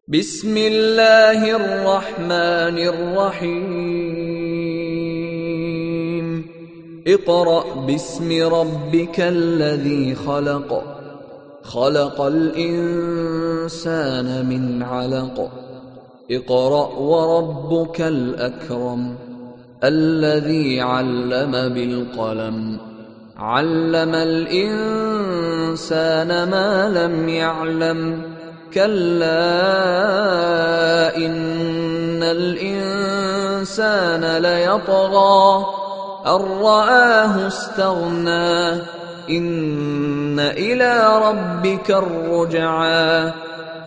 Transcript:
بسم الله الرحمن الرحيم اقرأ باسم ربك الذي خلق خلق الإنسان من علق اقرأ وربك الأكرم الذي علم بالقلم علم الإنسان ما لم يعلم كلا إن الإنسان ليطغى أن رآه استغنى إن إلى ربك الرجعى